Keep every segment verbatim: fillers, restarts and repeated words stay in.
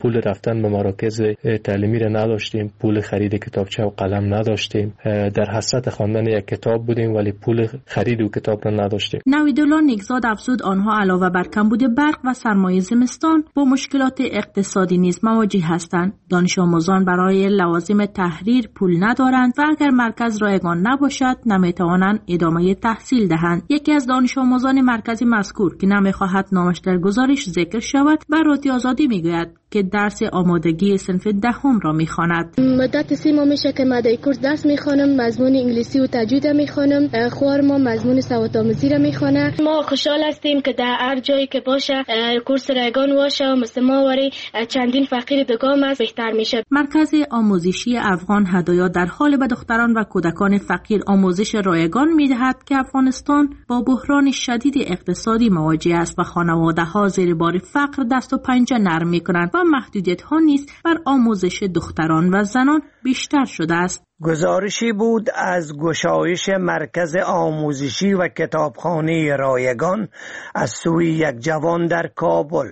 پول رفتن به مراکز تعلیمی را نداشتیم، پول خرید کتابچه و قلم نداشتیم، در حسرت خواندن یک کتاب بودیم ولی پول خرید و کتاب را نداشتیم. نویدالله نیکزاد افزود آنها علاوه بر کمبود برق و سرمایه زمستان با مشکلات اقتصادی نیز مواجه هستند. دانش آموزان برای لوازم تحریر پول ندارند و اگر مرکز رایگان نباشد نمیتوانند ادامه تحصیل دهند. یکی از دانش آموزان مرکز مذکور که نمیخواهد نامش در گزارش ذکر شود بر رادیو آزادی میگوید که درس آمادگی صنف دهم را میخواند. مدت سی ماه میشه که من در کورس درس میخوانم، مضمون انگلیسی و تجوید میخوانم، خوار ما مضمون سوادآموزی را میخوانه. ما خوشحال هستیم که در هر جایی که باشه کورس رایگان باشه و مثل ما وری چندین فقیر دگام است بهتر میشه. مرکز آموزشی افغان هدایا در حال به دختران و کودکان فقیر آموزش رایگان میدهد که افغانستان با بحران شدید اقتصادی مواجه است و خانواده ها زیر بار فقر دست و پنجه نرم میکنند و محدودیت ها نیز بر آموزش دختران و زنان بیشتر شده است. گزارشی بود از گشایش مرکز آموزشی و کتابخانه رایگان از سوی یک جوان در کابل.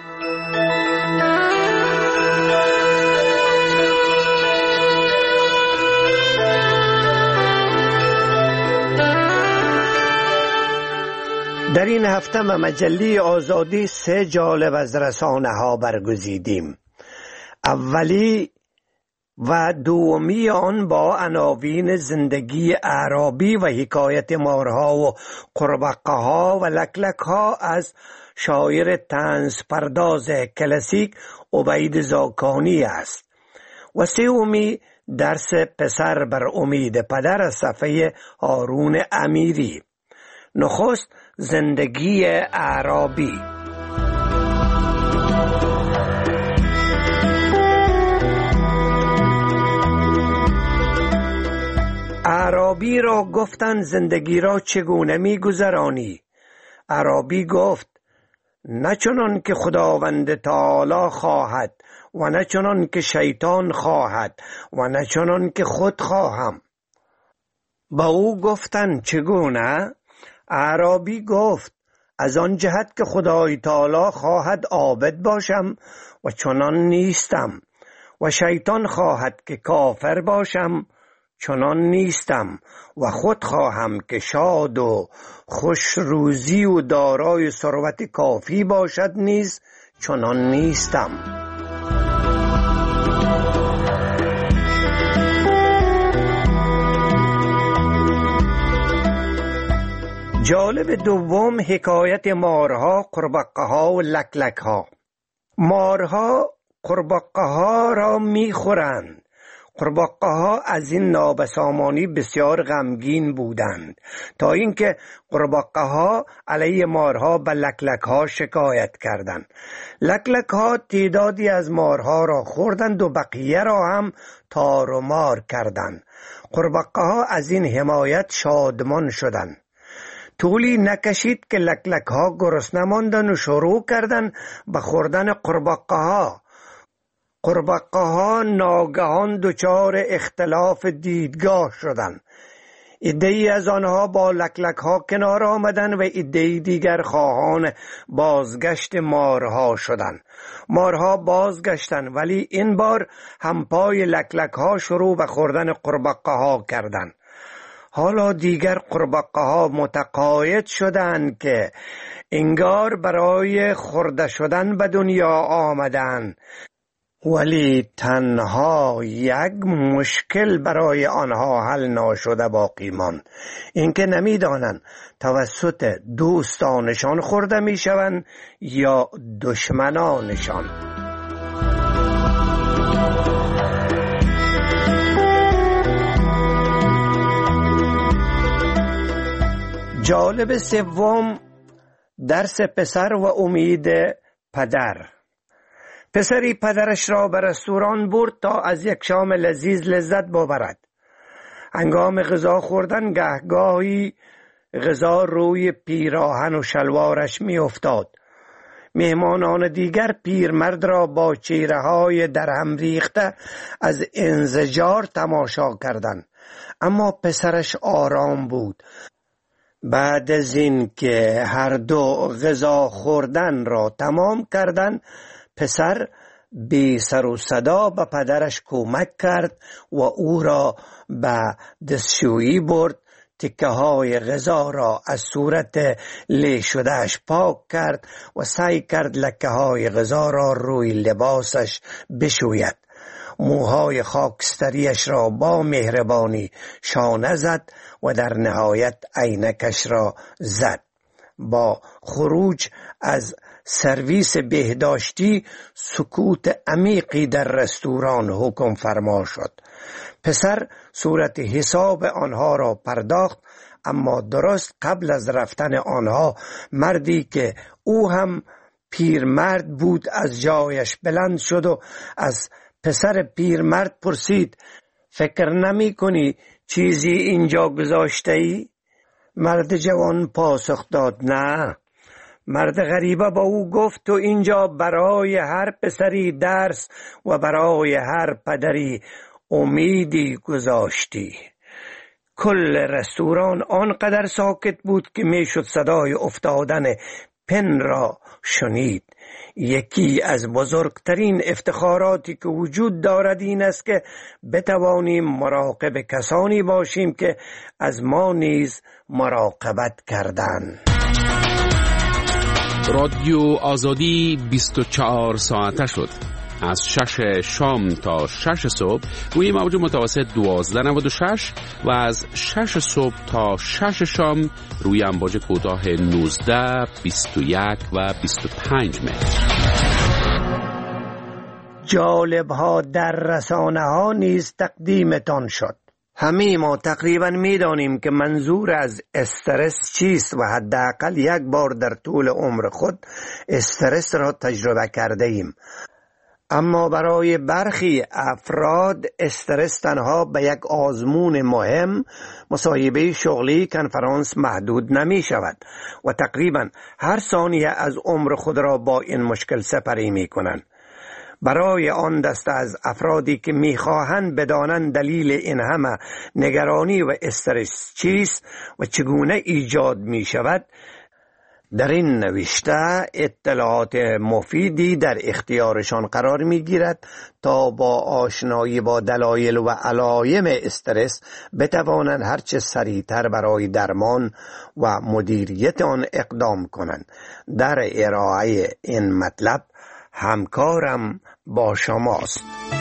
در این هفته ما مجله آزادی سه جالب از رسانه ها برگزیدیم. اولی و دومی آن با عناوین زندگی اعرابی و حکایت مارها و قربقه ها و لکلک ها از شاعر طنز پرداز کلاسیک عبید زاکانی است و سومی درس پسر بر امید پدر از صفحه هارون امیری. نخست زندگی اعرابی. اعرابی را گفتند زندگی را چگونه می گذرانی؟ اعرابی گفت نه چنان که خداوند تعالی خواهد و نه چنان که شیطان خواهد و نه چنان که خود خواهم. با او گفتند چگونه؟ اعرابی گفت از آن جهت که خدای تعالی خواهد عابد باشم و چنان نیستم و شیطان خواهد که کافر باشم چنان نیستم و خود خواهم که شاد و خوش روزی و دارای ثروت کافی باشد نیز چنان نیستم. جالب دوم حکایت مارها، قربقه ها و لکلک ها. مارها قربقه ها را می خورند. قربقه ها از این نابسامانی بسیار غمگین بودند تا اینکه قربقه ها علیه مارها به لکلک ها شکایت کردند. لکلک ها تعدادی از مارها را خوردند و بقیه را هم تار و مار کردند. قربقه ها از این حمایت شادمان شدند. طولی نکشید که لکلک ها گرسنه ماندند و شروع کردند به خوردن قربقه ها. قربقه ها ناگهان دچار اختلاف دیدگاه شدند. عده‌ای از آنها با لکلک ها کنار آمدند و عده‌ای دیگر خواهان بازگشت مارها شدند. مارها بازگشتند ولی این بار همپای لکلک ها شروع به خوردن قربقه ها کردند. حالا دیگر قربقه ها متقاعد شدند که انگار برای خورده شدن به دنیا آمدند، ولی تنها یک مشکل برای آنها حل ناشده باقی ماند، اینکه نمیدانند توسط دوستانشان خورده میشوند یا دشمنانشان. جالب سوم درس پسر و امید پدر. پسری پدرش را به رستوران برد تا از یک شام لذیذ لذت ببرد. هنگام غذا خوردن گهگاهی غذا روی پیراهن و شلوارش می افتاد. مهمانان دیگر پیرمرد را با چهره‌های درهم ریخته از انزجار تماشا کردند، اما پسرش آرام بود. بعد از این که هر دو غذا خوردن را تمام کردند، پسر بی سر و صدا به پدرش کمک کرد و او را به دستشویی برد. تکه های غذا را از صورت لی شدهش پاک کرد و سعی کرد لکه های غذا را روی لباسش بشوید. موهای خاکستریش را با مهربانی شانه زد و در نهایت عینکش را زد. با خروج از سرویس بهداشتی سکوت عمیقی در رستوران حکم فرما شد. پسر صورت حساب آنها را پرداخت، اما درست قبل از رفتن آنها مردی که او هم پیرمرد بود از جایش بلند شد و از پسر پیرمرد پرسید: فکر نمی کنی چیزی اینجا گذاشته ای؟ مرد جوان پاسخ داد: نه. مرد غریبه با او گفت: تو اینجا برای هر پسری درس و برای هر پدری امیدی گذاشتی. کل رستوران آنقدر ساکت بود که میشد صدای افتادن پن را شنید. یکی از بزرگترین افتخاراتی که وجود دارد این است که بتوانیم مراقب کسانی باشیم که از ما نیز مراقبت کردند. رادیو آزادی بیست و چهار ساعته شد. از شش شام تا شش صبح روی موج متوسط دوازده نود و شش و از شش صبح تا شش شام روی امواج کوتاه نوزده، بیست و یک و بیست و پنج متر. جالب ها در رسانه ها نیز تقدیمتان شد. همه ما تقریبا می دانیم که منظور از استرس چیست و حداقل یک بار در طول عمر خود استرس را تجربه کرده ایم. اما برای برخی افراد استرس تنها به یک آزمون مهم، مصاحبه شغلی، کنفرانس محدود نمی شود و تقریبا هر ثانیه از عمر خود را با این مشکل سپری می کنند. برای آن دسته از افرادی که می خواهند بدانند دلیل این همه نگرانی و استرس چیست و چگونه ایجاد می شود، در این نوشته اطلاعات مفیدی در اختیارشان قرار می گیرد تا با آشنایی با دلایل و علایم استرس بتوانند هرچه سریعتر برای درمان و مدیریت آن اقدام کنند. در ارائه این مطلب همکارم با شماست.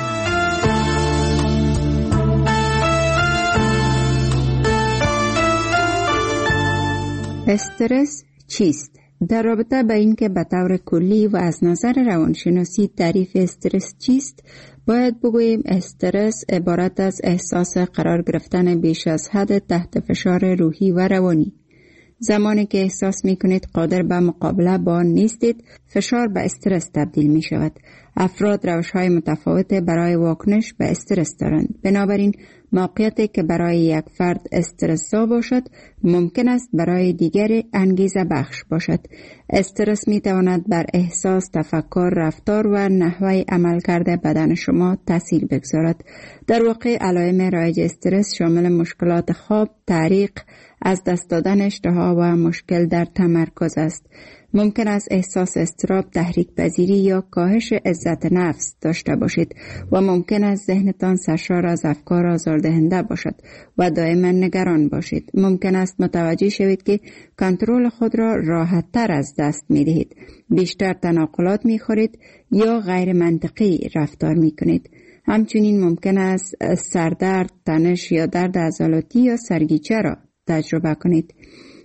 استرس چیست؟ در رابطه با اینکه به طور کلی و از نظر روانشناسی تعریف استرس چیست، باید بگوییم استرس عبارت از احساس قرار گرفتن بیش از حد تحت فشار روحی و روانی. زمانی که احساس می کنید قادر به مقابله با آن نیستید، فشار به استرس تبدیل می شود. افراد روش‌های متفاوت برای واکنش به استرس دارند. بنابراین موقعیتی که برای یک فرد استرس‌زا باشد، ممکن است برای دیگری انگیزه بخش باشد. استرس می تواند بر احساس، تفکر، رفتار و نحوه عملکرد بدن شما تاثیر بگذارد. در واقع علائم رایج استرس شامل مشکلات خواب، تعریق، از دست دادن اشتها و مشکل در تمرکز است. ممکن است احساس اضطراب، تحریک پذیری یا کاهش عزت نفس داشته باشید و ممکن است ذهنتان سرشار از افکار آزاردهنده باشد و دائما نگران باشید. ممکن است متوجه شوید که کنترل خود را راحت تر از دست می دهید، بیشتر تناقلات می خورید یا غیر منطقی رفتار می کنید. همچنین ممکن است سردرد، تنش یا درد عضلاتی یا سرگیچه را تجربه کنید.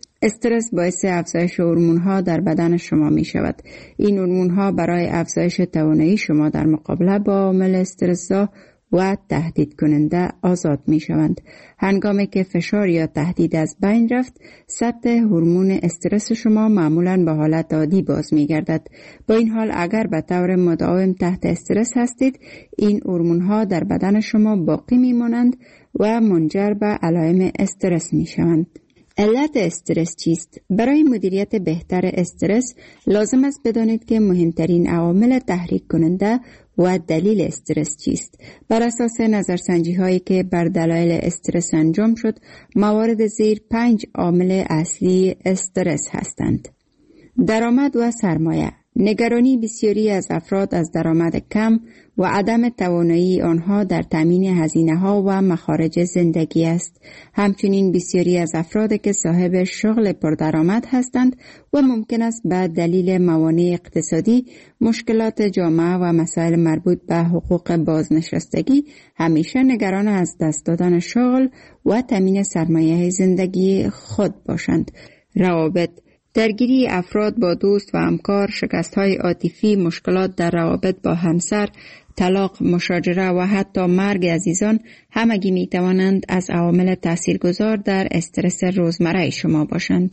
استرس باعث افزایش هورمون‌ها در بدن شما می شود. این هورمون‌ها برای افزایش توانایی شما در مقابله با عامل استرس‌زا و تهدید کننده آزاد می شوند. هنگامی که فشار یا تهدید از بین رفت، سطح هورمون استرس شما معمولاً به حالت عادی باز می گردد. با این حال اگر به طور مداوم تحت استرس هستید، این هورمون‌ها در بدن شما باقی می مانند و منجر به علائم استرس می شوند. علت استرس چیست؟ برای مدیریت بهتر استرس لازم است بدانید که مهمترین عوامل تحریک کننده و دلیل استرس چیست. بر اساس نظرسنجی هایی که بر دلایل استرس انجام شد، موارد زیر پنج عامل اصلی استرس هستند. درآمد و سرمایه. نگرانی بسیاری از افراد از درآمد کم و عدم توانایی آنها در تامین هزینه‌ها و مخارج زندگی است. همچنین بسیاری از افراد که صاحب شغل پردرآمد هستند و ممکن است به دلیل موانع اقتصادی، مشکلات جامعه و مسائل مربوط به حقوق بازنشستگی همیشه نگران از دست دادن شغل و تامین سرمایه زندگی خود باشند. روابط، درگیری افراد با دوست و همکار، شکست‌های عاطفی، مشکلات در روابط با همسر، طلاق، مشاجره و حتی مرگ عزیزان همگی می توانند از عوامل تاثیرگذار در استرس روزمره شما باشند.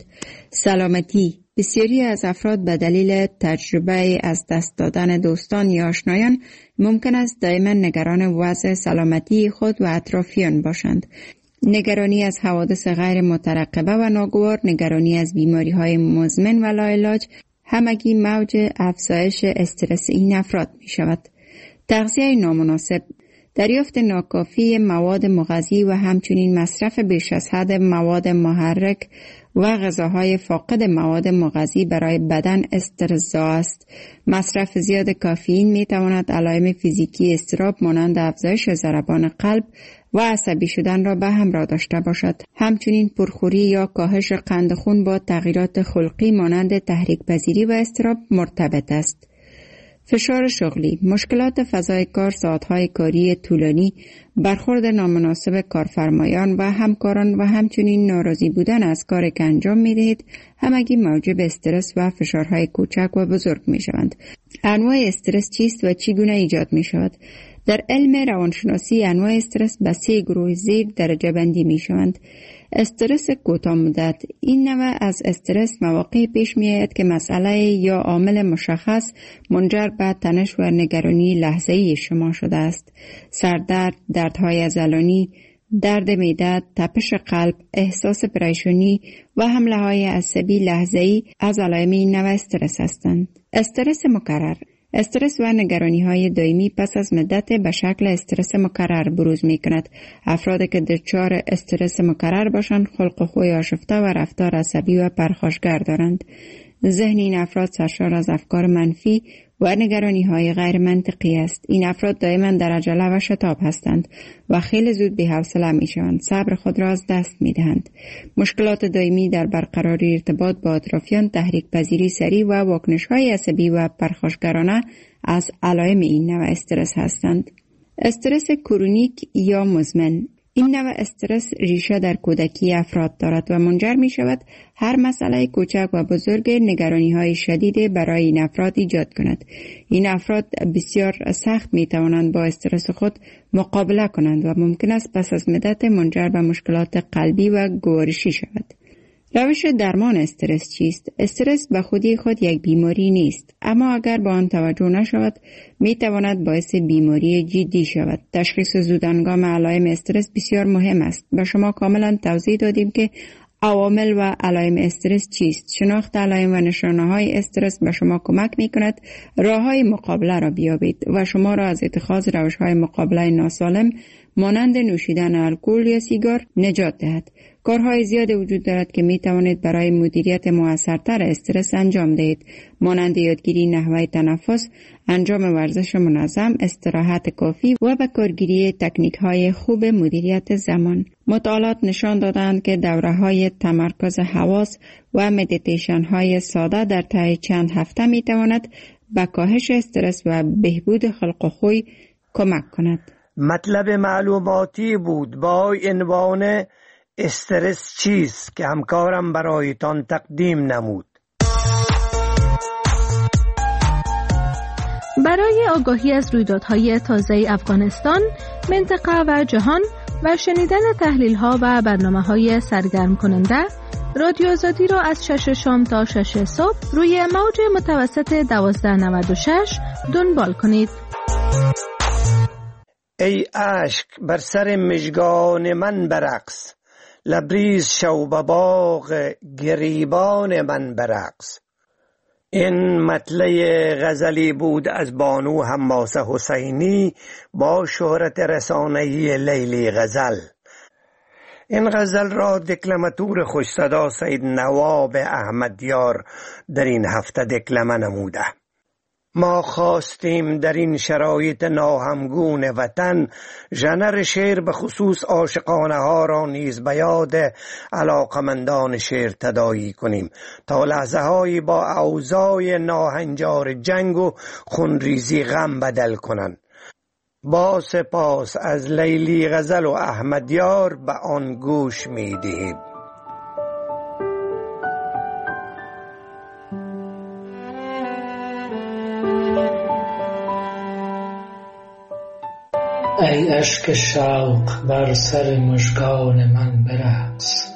سلامتی، بسیاری از افراد به دلیل تجربه از دست دادن دوستان یا آشنایان ممکن است دائما نگران وضع سلامتی خود و اطرافیان باشند. نگرانی از حوادث غیر مترقبه و ناگوار، نگرانی از بیماری‌های مزمن و لاعلاج همگی موج افزایش استرس این افراد می شود. تغذیه نامناسب، دریافت ناکافی مواد مغذی و همچنین مصرف بیش از حد مواد محرک و غذاهای فاقد مواد مغذی برای بدن استرس‌زا است. مصرف زیاد کافئین می تواند علائم فیزیکی اضطراب مانند افزایش ضربان قلب و عصبی شدن را به همراه داشته باشد. همچنین پرخوری یا کاهش قند خون با تغییرات خلقی مانند تحریک پذیری و اضطراب مرتبط است. فشار شغلی، مشکلات فضای کار، ساعتهای کاری طولانی، برخورد نامناسب کارفرمایان و همکاران و همچنین ناراضی بودن از کاری که انجام می دهید همگی موجب استرس و فشارهای کوچک و بزرگ می شوند. انواع استرس چیست و چگونه ایجاد می شود؟ در علم روانشناسی انواع استرس به سه گروه زیر درجه بندی می شوند. استرس کوتاه مدت، این نوع از استرس مواقعی پیش می آید که مسئله یا عامل مشخص منجر به تنش و نگرانی لحظه‌ای شما شده است. سردرد، دردهای عضلانی، درد معده، تپش قلب، احساس پریشانی و حمله های عصبی لحظه‌ای از علائم این نوع استرس هستند. استرس مکرر، استرس و نگرانی های دائمی پس از مدت به شکل استرس مکرر بروز می کند. افرادی که دچار استرس مکرر باشند خلق و خوی آشفته و رفتار عصبی و پرخاشگر دارند. ذهن این افراد سرشار از افکار منفی و نگرانی های غیر منطقی است. این افراد دائما در عجله و شتاب هستند و خیلی زود بی‌حوصله می شوند. صبر خود را از دست می دهند. مشکلات دائمی در برقراری ارتباط با اطرافیان، تحریک پذیری سریع و واکنش های عصبی و پرخاشگرانه از علائم این نوع استرس هستند. استرس کرونیک یا مزمن، این نوع استرس ریشه در کودکی افراد دارد و منجر می شود هر مسئله کوچک و بزرگ نگرانی های شدید برای این افراد ایجاد کند. این افراد بسیار سخت می توانند با استرس خود مقابله کنند و ممکن است پس از مدت منجر به مشکلات قلبی و گوارشی شود. روش درمان استرس چیست؟ استرس به خودی خود یک بیماری نیست، اما اگر با آن توجه نشود می تواند باعث بیماری جدی شود. تشخیص زودهنگام علائم استرس بسیار مهم است. به شما کاملا توضیح دادیم که عوامل و علائم استرس چیست. شناخت علائم و نشانه‌های استرس به شما کمک می‌کند راه‌های مقابله را بیابید و شما را از اتخاذ روش‌های مقابله ناسالم مانند نوشیدن الکل یا سیگار نجات دهد. کارهای زیاد وجود دارد که می توانید برای مدیریت موثرتر استرس انجام دهید، مانند یادگیری نحوه تنفس، انجام ورزش منظم، استراحت کافی و به کارگیری تکنیک‌های خوب مدیریت زمان. مطالعات نشان دادند که دوره‌های تمرکز حواس و مدیتیشن‌های ساده در طی چند هفته می تواند به کاهش استرس و بهبود خلق و خوی کمک کند. مطلب معلوماتی بود با عنوان استرس چیست که همکارم برایتان تقدیم نمود. برای آگاهی از رویدادهای تازه افغانستان، منطقه و جهان و شنیدن تحلیل‌ها و برنامه‌های سرگرم کننده، رادیو آزادی را از شش شام تا شش صبح روی موج متوسط دوازده نود و شش دنبال کنید. ای اشک بر سر مژگان من برقص، لبریز شو به باغ گریبان من برقص. این مطلع غزلی بود از بانو حماسه حسینی با شهرت رسانه‌ای لیلی غزل. این غزل را دکلماتور خوش‌صدا سید نواب احمدیار در این هفته دکلمه نموده. ما خواستیم در این شرایط ناهمگون وطن ژانر شعر به خصوص عاشقانه ها را نیز به یاد علاقمندان شعر تداعی کنیم تا لحظه هایی با اوضاع ناهنجار جنگ و خونریزی غم بدل کنند. با سپاس از لیلی غزل و احمدیار به آن گوش می دهیم. ای اشک شوق بر سر مژگان من برقص،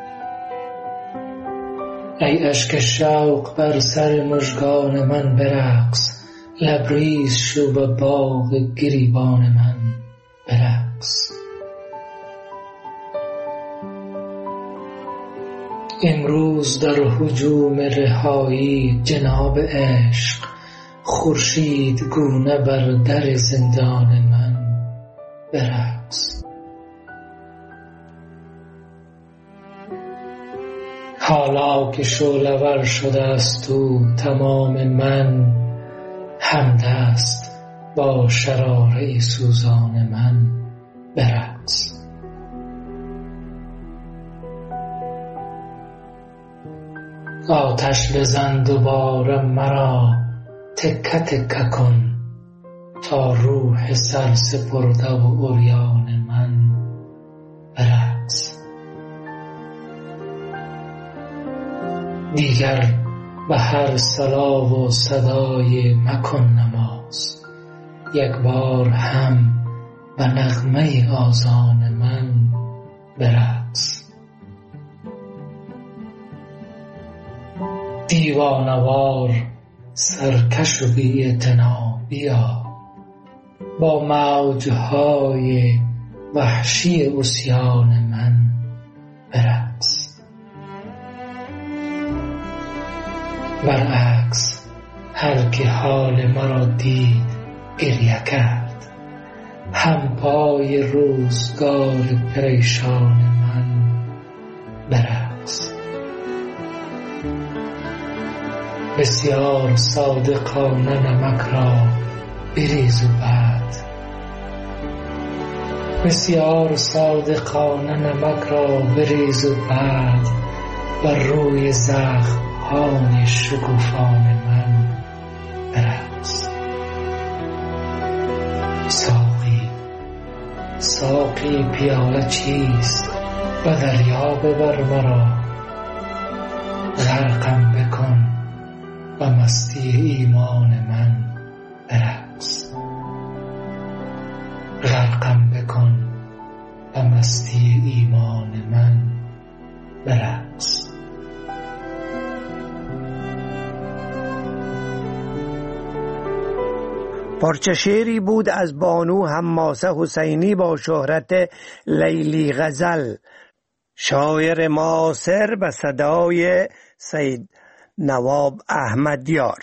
ای اشک شوق بر سر مژگان من برقص، لبریز شو به باغ گریبان من برقص. امروز در هجوم رهایی جناب عشق، خورشید گونه بر در زندان من برقص. حالا که شعله‌ور شده است تو تمام من، همدست با شراره سوزان من برقص. آتش بزن دوباره مرا تکه تکه کن، تا روح سر سپرده و عریان من برقص. دیگر به هر صلا و صدای مکن نماز، یک بار هم به نغمه آذان من برقص. دیوانوار سرکش و بی اعتنا بیا، با موجهای وحشی عصیان من برقص. برعکس هر که حال مرا دید گریه کرد، هم پای روزگار پریشان من برقص. بسیار صادقانه نمک را بریز و بعد، بسیار صادقانه نمک را بریز و بعد بر روی زخم های شکوفان من برقص. ساقی ساقی پیاله چیست و دریا ببر مرا، غرقم بکن و مستی ایمان من برقص. غرقم بکن و مستی ایمان من برقص. پارچه شعری بود از بانو حماسه حسینی با شهرت لیلی غزل، شاعر معاصر به صدای سید نواب احمدیار.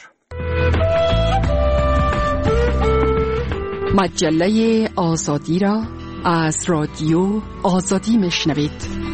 مجله آزادی را از رادیو آزادی میشنوید.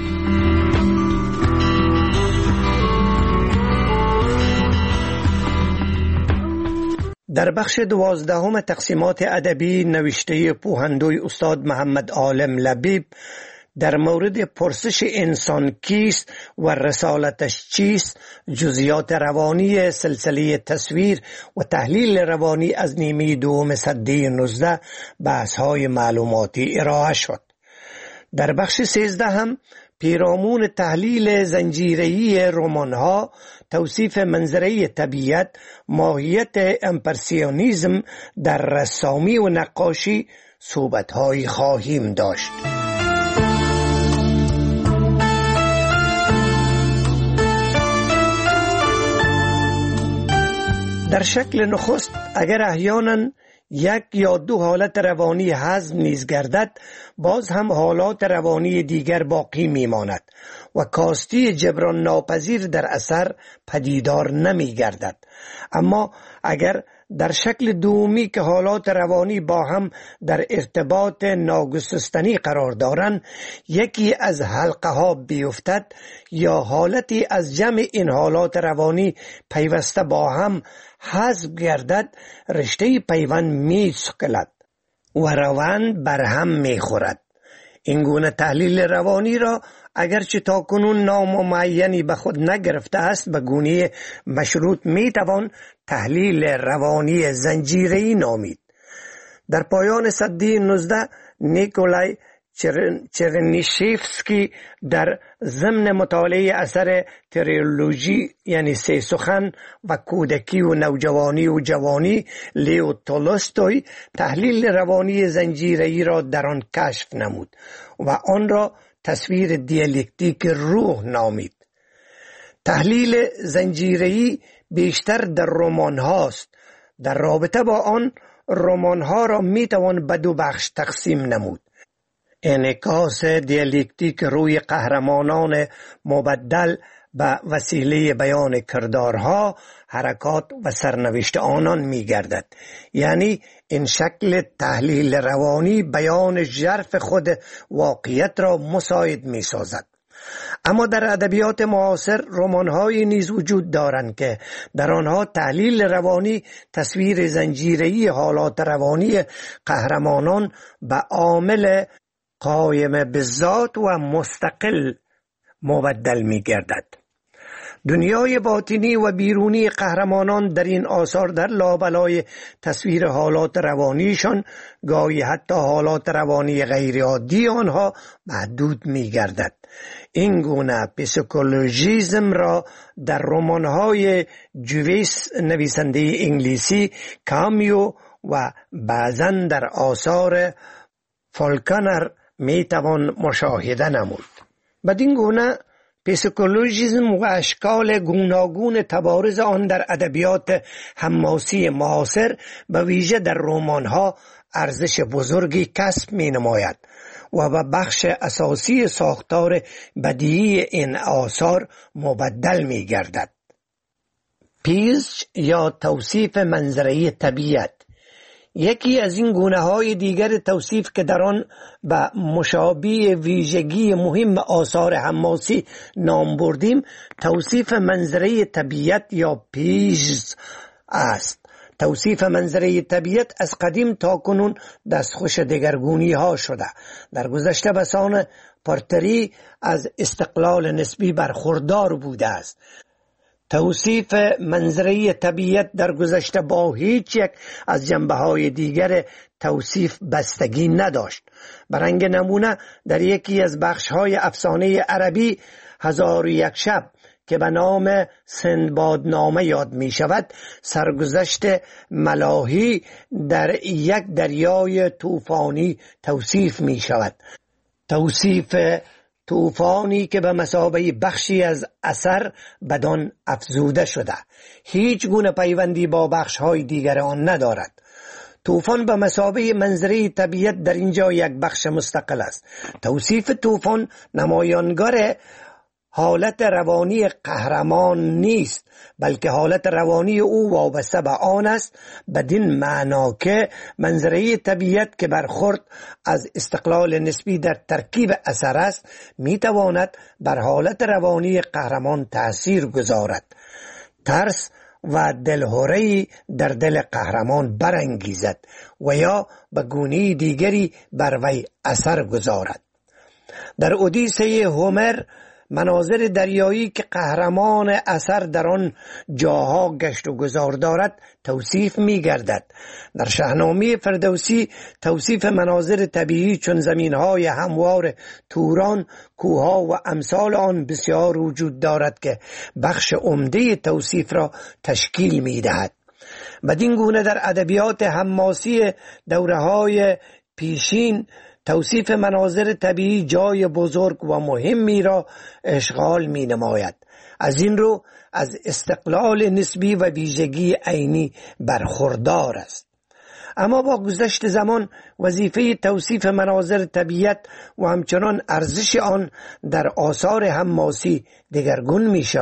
در بخش دوازدهم تقسیمات ادبی نوشته پوهندوی استاد محمد عالم لبیب در مورد پرسش انسان کیست و رسالتش چیست، جزئیات روانی سلسله تصویر و تحلیل روانی از نیمه دوم سده نوزده بحث‌های معلوماتی ارائه شد. در بخش سیزده هم پیرامون تحلیل زنجیره‌ای رمان‌ها، توصیف منظره طبیعت، ماهیت امپرسیونیزم در رسامی و نقاشی صحبت‌هایی خواهیم داشت. در شکل نخست اگر احیانا یک یا دو حالت روانی هضم نیز گردد، باز هم حالات روانی دیگر باقی میماند و کاستی جبران ناپذیر در اثر پدیدار نمی گردد. اما اگر در شکل دومی که حالات روانی با هم در ارتباط ناگسستنی قرار دارند، یکی از حلقه ها بیفتد یا حالتی از جمع این حالات روانی پیوسته با هم حذف گردد، رشته پیوند می سکلد و روند بر هم می خورد. این گونه تحلیل روانی را اگرچه تا کنون نام معینی به خود نگرفته است، به گونه مشروط می توان تحلیل روانی زنجیره‌ای نامید. در پایان سده نوزده نیکولای چرنیشیفسکی در ضمن مطالعه اثر تریولوژی یعنی سه سخن و کودکی و نوجوانی و جوانی لیو تولستوی تحلیل روانی زنجیره‌ای را در آن کشف نمود و آن را تصویر دیالکتیک روح نامید. تحلیل زنجیره‌ای بیشتر در رمان هاست. در رابطه با آن رمان ها را می توان به دو بخش تقسیم نمود: انعکاس دیالکتیک روی قهرمانان مبدل به وسیله بیان کردارها، حرکات و سرنوشت آنان می گردد. یعنی این شکل تحلیل روانی بیان ژرف خود واقعیت را مساعد می سازد. اما در ادبیات معاصر رمان‌هایی نیز وجود دارند که در آنها تحلیل روانی تصویر زنجیره‌ای حالات روانی قهرمانان به عامل قایم بالذات و مستقل مبدل می گردد. دنیای باطنی و بیرونی قهرمانان در این آثار در لابلای تصویر حالات روانیشان گاهی حتی حالات روانی غیر عادی آنها محدود می گردد. این گونه پسیکولوژیسم را در رمان‌های جویس نویسنده انگلیسی، کامیو و بعضاً در آثار فالکنر می توان مشاهده نمود. بدین گونه پسیکولوژیسم و اشکال گوناگون تبارز آن در ادبیات حماسی معاصر به ویژه در رمان‌ها ارزش بزرگی کسب می نماید و به بخش اساسی ساختار بدیعی این آثار مبدل می گردد. پیچ یا توصیف منظره طبیعت یکی از این گونه های دیگر توصیف که در آن به مشابه ویژگی مهم آثار حماسی نام بردیم، توصیف منظره طبیعت یا پیچ است. توصیف منظره طبیعت از قدیم تا کنون دستخوش دگرگونی ها شده. در گذشته بسان پارتری از استقلال نسبی برخوردار بوده است. توصیف منظره طبیعت در گذشته با هیچ یک از جنبه‌های دیگر توصیف بستگی نداشت. برای نمونه در یکی از بخش‌های افسانه عربی هزار و یک شب که به نام سندبادنامه یاد می شود، سرگذشت ملاحی در یک دریای طوفانی توصیف می شود. توصیف طوفانی که به مثابه بخشی از اثر بدان افزوده شده، هیچ گونه پیوندی با بخش‌های دیگر آن ندارد. طوفان به مثابه منظره طبیعت در اینجا یک بخش مستقل است. توصیف طوفان نمایانگر حالت روانی قهرمان نیست، بلکه حالت روانی او وابسته به آن است، بدین معنا که منظره طبیعت که برخورد از استقلال نسبی در ترکیب اثر است میتواند بر حالت روانی قهرمان تأثیر گذارد، ترس و دلهره‌ای در دل قهرمان برانگیزد و یا به گونه دیگری بر وی اثر گذارد. در اودیسه هومر مناظر دریایی که قهرمان اثر در آن جاها گشت و گذار دارد توصیف می گردد. در شاهنامه فردوسی توصیف مناظر طبیعی چون زمینهای هموار توران، کوها و امثال آن بسیار وجود دارد که بخش عمده توصیف را تشکیل می دهد. بدین گونه در ادبیات حماسی دوره‌های پیشین توصیف مناظر طبیعی جای بزرگ و مهمی را اشغال می نماید. از این رو از استقلال نسبی و ویژگی عینی برخوردار است. اما با گذشت زمان وظیفه توصیف مناظر طبیعت و همچنان ارزش آن در آثار حماسی دگرگون می شود.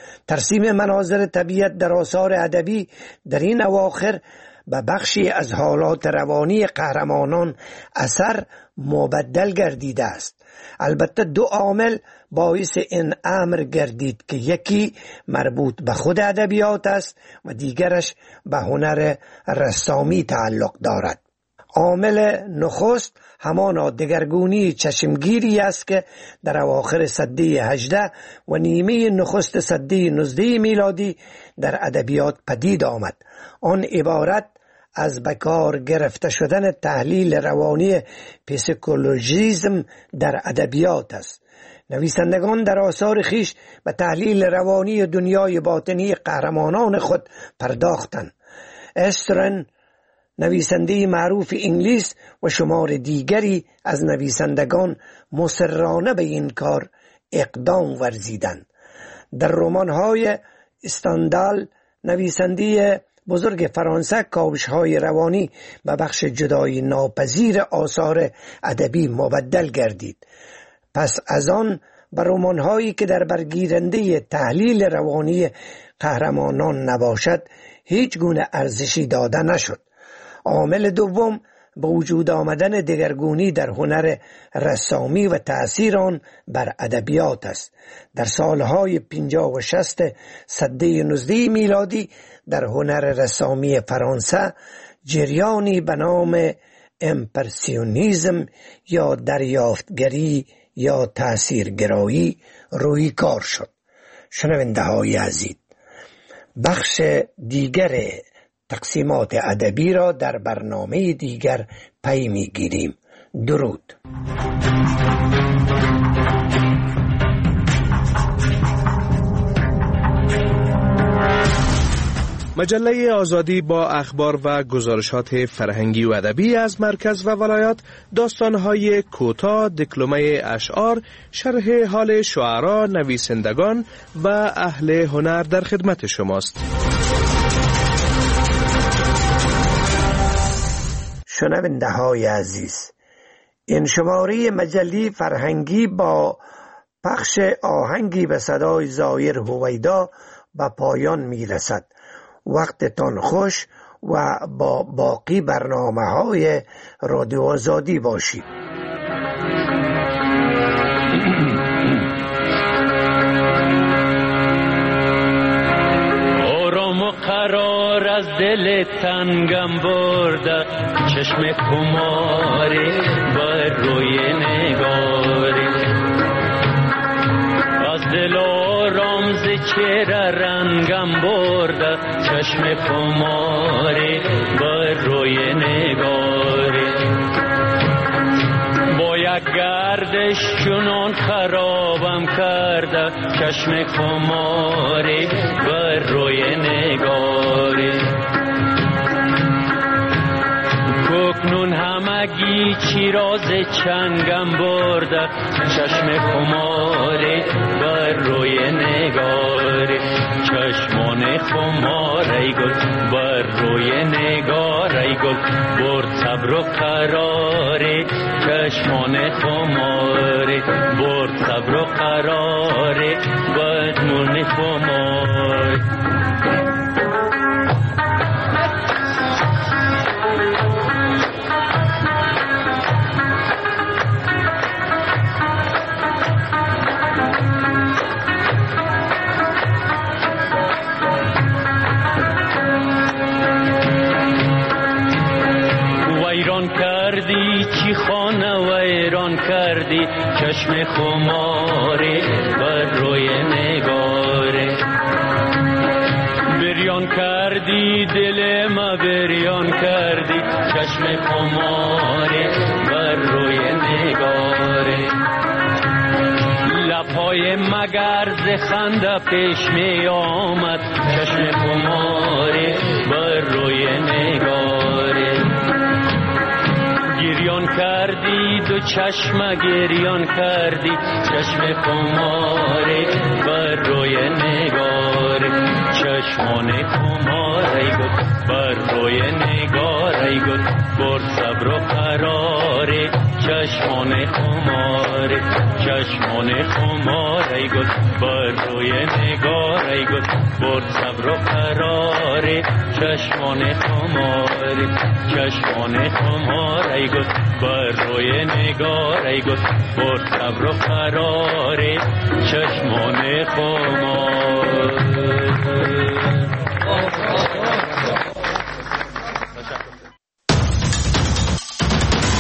ترسیم مناظر طبیعت در آثار ادبی در این اواخر به بخشی از حالات روانی قهرمانان اثر مبدل گردیده است. البته دو عامل باعث این امر گردید که یکی مربوط به خود ادبیات است و دیگرش به هنر رسامی تعلق دارد. عامل نخست همانا دگرگونی چشمگیری است که در اواخر سده هجده و نیمه نخست سده نوزده میلادی در ادبیات پدید آمد. آن عبارت از بکار گرفته شدن تحلیل روانی پسیکولوژیسم در ادبیات است. نویسندگان در آثار خیش به تحلیل روانی دنیای باطنی قهرمانان خود پرداختند. استرن نویسنده معروف انگلیس و شمار دیگری از نویسندگان مصرانه به این کار اقدام ورزیدند. در رمان‌های استندال نویسنده بزرگ فرانسه کاوش‌های روانی به بخش جدای ناپذیر آثار ادبی مبدل گردید. پس از آن به رمان‌هایی که در برگیرنده تحلیل روانی قهرمانان نباشد هیچ گونه ارزشی داده نشد. عامل دوم به وجود آمدن دگرگونی در هنر رسامی و تأثیر آن بر ادبیات است. در سالهای پنجاه و شصت سده نوزده میلادی در هنر رسامی فرانسه جریانی به نام امپرسیونیزم یا دریافتگری یا تأثیرگرایی روی کار شد. شنونده های عزیز، بخش دیگر تقسیمات ادبی را در برنامه دیگر پی می‌گیریم. درود. مجله آزادی با اخبار و گزارشات فرهنگی و ادبی از مرکز و ولایات، داستان‌های کوتاه، دکلمه اشعار، شرح حال شعرا، نویسندگان و اهل هنر در خدمت شماست. شنونده های عزیز، این شماره مجله فرهنگی با پخش آهنگی به صدای زایر هویدا به پایان می رسد. وقتتان خوش و با باقی برنامه های رادیو آزادی باشید. آرام و قرار از دل تنگم برده، چشم خماری بر روی نگاری، از دل آرام ز چهره رنگم برده، چشم خماری بر روی نگاری، با یک گردش چنان خرابم کرده، چشم خماری بر روی نگاری، کوکنون همگی چیراز چنگم برده، چشم خماری بر روی نگاری، چشمان خمار ای گل بر روی نگار ای گل، برد صبر و قراری، چشمان خماری برد صبر و قراری، بدمون خماری. ویران کردی چی خانه ویران کردی، چشم خماری بر روی نگاره، بریان کردی دل ما بریان کردی، چشم خماری بر روی نگاره، لبهای مگر ز خنده پیش می آمد، چشم خماری بر روی نگاره، گریان کردی دو چشم گریان کردی، چشم خماری بر روی نگاری، چشمان خماری گل بر روی نگاری گل، برد صبر و قراری، چشمان خمار چشمان خمار ای گل بر روی نگار ای گل برد صبر و قرار چشمان خمار چشمان خمار ای گل بر روی نگار ای گل برد صبر و قرار چشمان خمار